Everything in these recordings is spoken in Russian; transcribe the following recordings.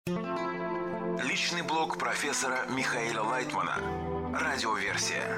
Личный блог профессора Михаила Лайтмана. Радиоверсия.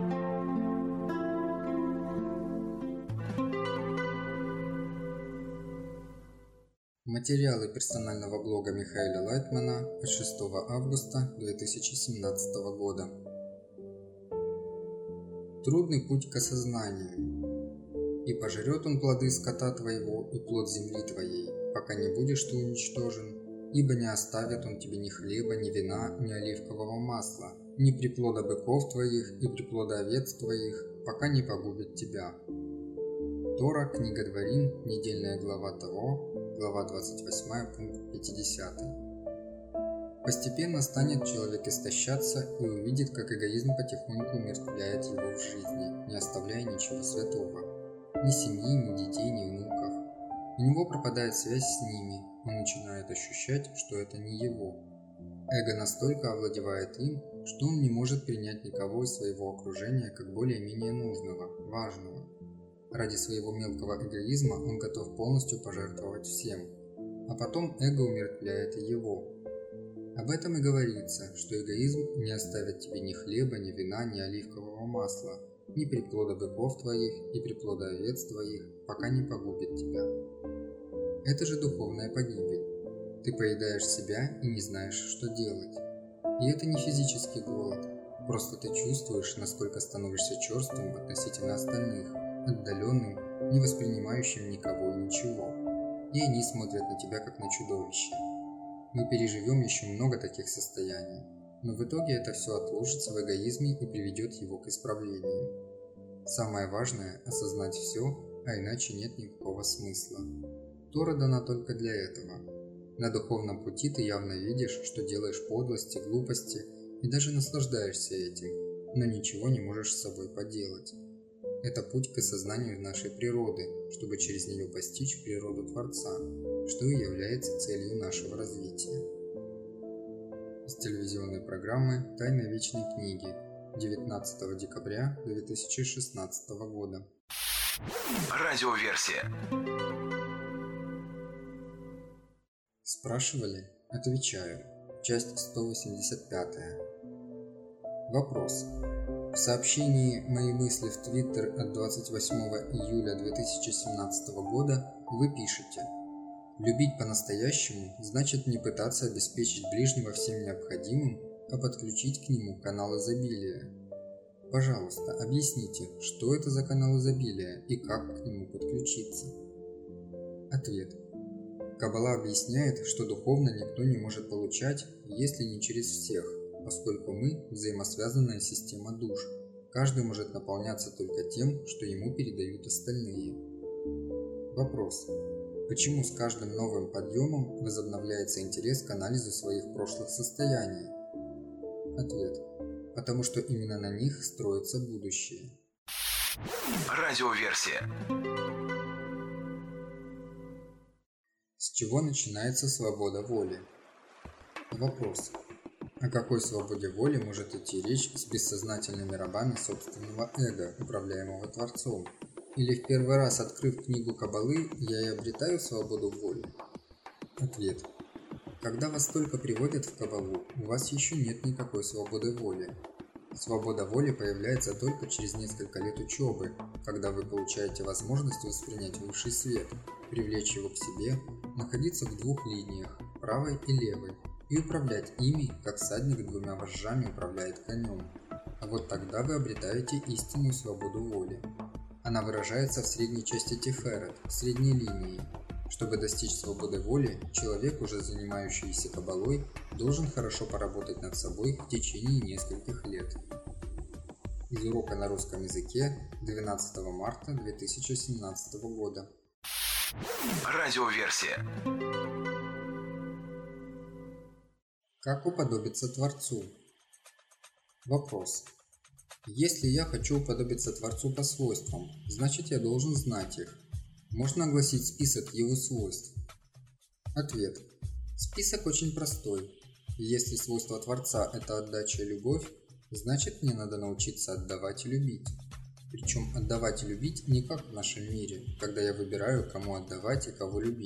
Материалы персонального блога Михаила Лайтмана от 6 августа 2017 года. Трудный путь к осознанию. И пожрет он плоды скота твоего и плод земли твоей, пока не будешь ты уничтожен, ибо не оставит он тебе ни хлеба, ни вина, ни оливкового масла, ни приплода быков твоих и приплода овец твоих, пока не погубит тебя. Тора, книга Дворим, недельная глава того, глава 28, пункт 50. Постепенно станет человек истощаться и увидит, как эгоизм потихоньку умертвляет его в жизни, не оставляя ничего святого. Ни семьи, ни детей, ни внуков. У него пропадает связь с ними, он начинает ощущать, что это не его. Эго настолько овладевает им, что он не может принять никого из своего окружения как более-менее нужного, важного. Ради своего мелкого эгоизма он готов полностью пожертвовать всем, а потом эго умертвляет и его. Об этом и говорится, что эгоизм не оставит тебе ни хлеба, ни вина, ни оливкового масла, ни приплода быков твоих и приплода овец твоих, пока не погубит тебя. Это же духовная погибель. Ты поедаешь себя и не знаешь, что делать. И это не физический голод, просто ты чувствуешь, насколько становишься черствым относительно остальных, отдаленным, не воспринимающим никого и ничего. И они смотрят на тебя как на чудовище. Мы переживем еще много таких состояний, но в итоге это все отложится в эгоизме и приведет его к исправлению. Самое важное – осознать все, а иначе нет никакого смысла. Тора дана только для этого. На духовном пути ты явно видишь, что делаешь подлости, глупости и даже наслаждаешься этим, но ничего не можешь с собой поделать. Это путь к осознанию нашей природы, чтобы через нее постичь природу Творца, что и является целью нашего развития. Из телевизионной программы «Тайна вечной книги» 19 декабря 2016 года. Радиоверсия. Спрашивали? Отвечаю. Часть 185. Вопрос. В сообщении «Мои мысли в Твиттер» от 28 июля 2017 года вы пишете: «Любить по-настоящему значит не пытаться обеспечить ближнего всем необходимым, а подключить к нему канал изобилия». Пожалуйста, объясните, что это за канал изобилия и как к нему подключиться? Ответ. Каббала объясняет, что духовно никто не может получать, если не через всех, поскольку мы – взаимосвязанная система душ. Каждый может наполняться только тем, что ему передают остальные. Вопрос. Почему с каждым новым подъемом возобновляется интерес к анализу своих прошлых состояний? Ответ. Потому что именно на них строится будущее. Радиоверсия. С чего начинается свобода воли? Вопрос. О какой свободе воли может идти речь с бессознательными рабами собственного эго, управляемого Творцом? Или в первый раз, открыв книгу Каббалы, я и обретаю свободу воли? Ответ. Когда вас только приводят в Каббалу, у вас еще нет никакой свободы воли. Свобода воли появляется только через несколько лет учебы, когда вы получаете возможность воспринять высший свет, привлечь его к себе, находиться в двух линиях, правой и левой, и управлять ими, как всадник двумя вожжами управляет конем. А вот тогда вы обретаете истинную свободу воли. Она выражается в средней части Тиферет, средней линии. Чтобы достичь свободы воли, человек, уже занимающийся каббалой, должен хорошо поработать над собой в течение нескольких лет. Из урока на русском языке 12 марта 2017 года. Радиоверсия. Как уподобиться Творцу? Вопрос. Если я хочу уподобиться Творцу по свойствам, значит я должен знать их. Можно огласить список его свойств? Ответ. Список очень простой. Если свойство Творца – это отдача и любовь, значит мне надо научиться отдавать и любить. Причем отдавать и любить не как в нашем мире, когда я выбираю, кому отдавать и кого любить,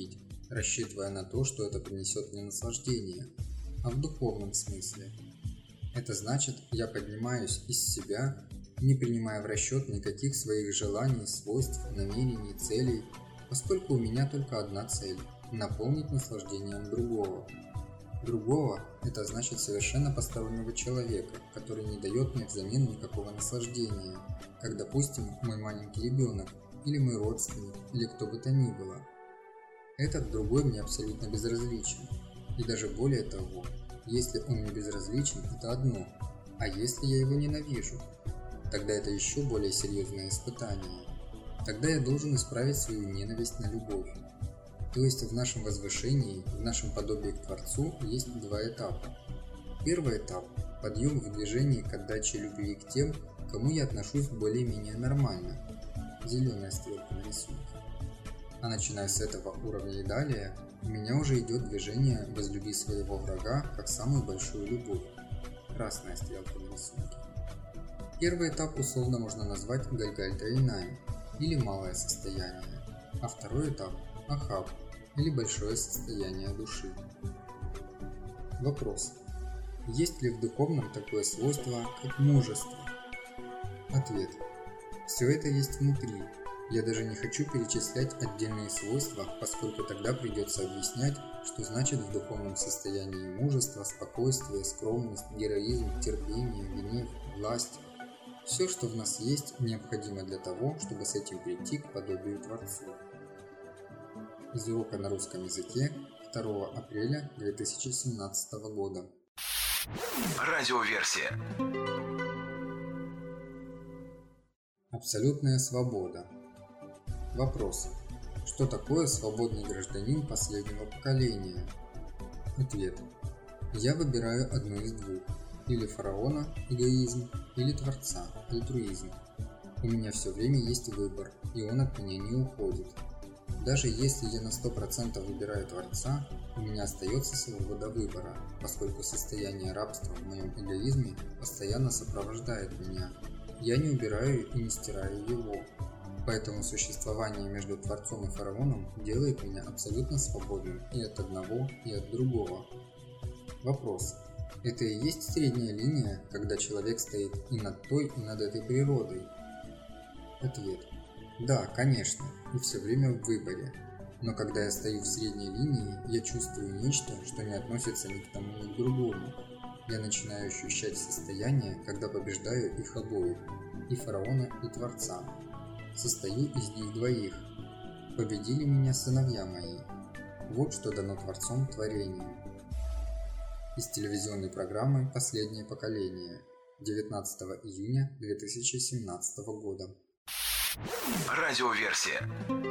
рассчитывая на то, что это принесет мне наслаждение, а в духовном смысле. Это значит, я поднимаюсь из себя, не принимая в расчет никаких своих желаний, свойств, намерений, целей, поскольку у меня только одна цель – наполнить наслаждением другого. Другого – это значит совершенно постороннего человека, который не дает мне взамен никакого наслаждения, как, допустим, мой маленький ребенок, или мой родственник, или кто бы то ни было. Этот другой мне абсолютно безразличен. И даже более того, если он мне безразличен, это одно, а если я его ненавижу, тогда это еще более серьезное испытание. Тогда я должен исправить свою ненависть на любовь. То есть в нашем возвышении, в нашем подобии к Творцу есть два этапа. Первый этап – подъем в движении к отдаче любви к тем, к кому я отношусь более-менее нормально. Зеленая стрелка на рисунке. А начиная с этого уровня и далее, у меня уже идет движение «возлюби своего врага как самую большую любовь». Красная стрелка на рисунке. Первый этап условно можно назвать Гальгальта-Инай, или малое состояние, а второй этап – Ахав, или большое состояние души. Вопрос. Есть ли в духовном такое свойство, как мужество? Ответ. Все это есть внутри. Я даже не хочу перечислять отдельные свойства, поскольку тогда придется объяснять, что значит в духовном состоянии мужество, спокойствие, скромность, героизм, терпение, гнев, власть. Все, что в нас есть, необходимо для того, чтобы с этим прийти к подобию Творцу. Из урока на русском языке 2 апреля 2017 года. Радиоверсия. Абсолютная свобода. Вопрос. Что такое свободный гражданин последнего поколения? Ответ. Я выбираю одно из двух. Или фараона, эгоизм, или Творца, альтруизм. У меня все время есть выбор, и он от меня не уходит. Даже если я на 100% выбираю Творца, у меня остается свобода выбора, поскольку состояние рабства в моем эгоизме постоянно сопровождает меня. Я не убираю и не стираю его. Поэтому существование между Творцом и фараоном делает меня абсолютно свободным и от одного, и от другого. Вопрос. Это и есть средняя линия, когда человек стоит и над той, и над этой природой? Ответ. Да, конечно, и все время в выборе. Но когда я стою в средней линии, я чувствую нечто, что не относится ни к тому, ни к другому. Я начинаю ощущать состояние, когда побеждаю их обоих, и фараона, и Творца. Состою из них двоих. Победили меня сыновья мои. Вот что дано Творцом творению. Из телевизионной программы «Последнее поколение» 19 июня 2017 года. Радиоверсия.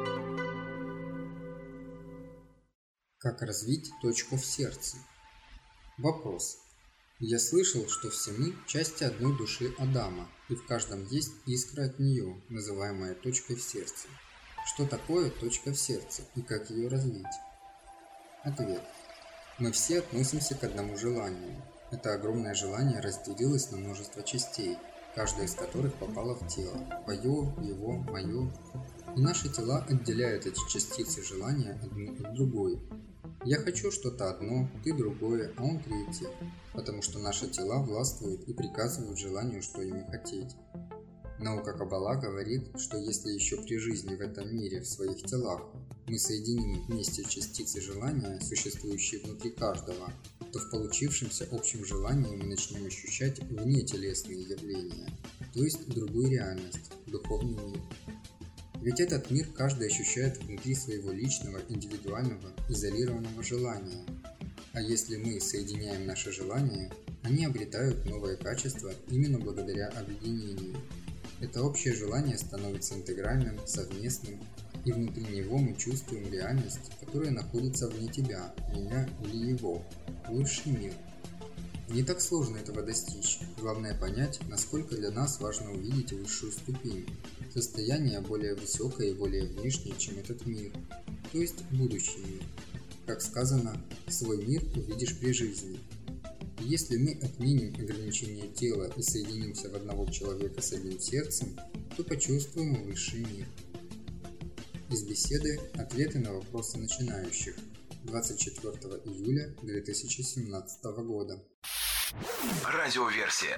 Как развить точку в сердце? Вопрос. Я слышал, что все мы – части одной души Адама, и в каждом есть искра от нее, называемая точкой в сердце. Что такое точка в сердце и как ее развить? Ответ. Мы все относимся к одному желанию. Это огромное желание разделилось на множество частей, каждая из которых попала в тело – твое, его, мое. И наши тела отделяют эти частицы желания одну от другой. Я хочу что-то одно, ты другое, а он третье, потому что наши тела властвуют и приказывают желанию, что ими хотеть. Наука Каббала говорит, что если еще при жизни в этом мире, в своих телах, мы соединим вместе частицы желания, существующие внутри каждого, то в получившемся общем желании мы начнем ощущать внетелесные явления, то есть другую реальность, духовный мир. Ведь этот мир каждый ощущает внутри своего личного, индивидуального, изолированного желания. А если мы соединяем наши желания, они обретают новое качество именно благодаря объединению. Это общее желание становится интегральным, совместным, и внутри него мы чувствуем реальность, которая находится вне тебя, меня или его, высший мир. Не так сложно этого достичь, главное понять, насколько для нас важно увидеть высшую ступень, состояние более высокое и более внешнее, чем этот мир, то есть будущий мир. Как сказано, свой мир увидишь при жизни. И если мы отменим ограничение тела и соединимся в одного человека с одним сердцем, то почувствуем высший мир. из беседы «Ответы на вопросы начинающих» 24 июля 2017 года. Радиоверсия.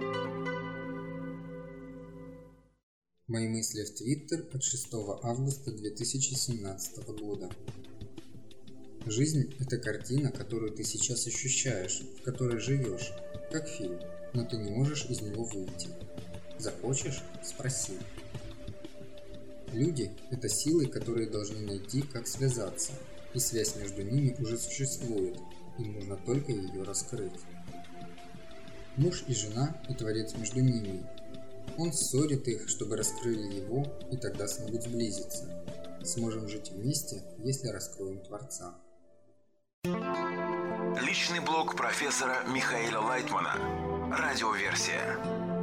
Мои мысли в Твиттер от 6 августа 2017 года. Жизнь – это картина, которую ты сейчас ощущаешь, в которой живешь, как фильм, но ты не можешь из него выйти. Захочешь – спроси. Люди – это силы, которые должны найти, как связаться, и связь между ними уже существует, им нужно только ее раскрыть. Муж и жена и Творец между ними. Он ссорит их, чтобы раскрыли его, и тогда смогут сблизиться. Сможем жить вместе, если раскроем Творца. Личный блог профессора Михаила Лайтмана. Радиоверсия.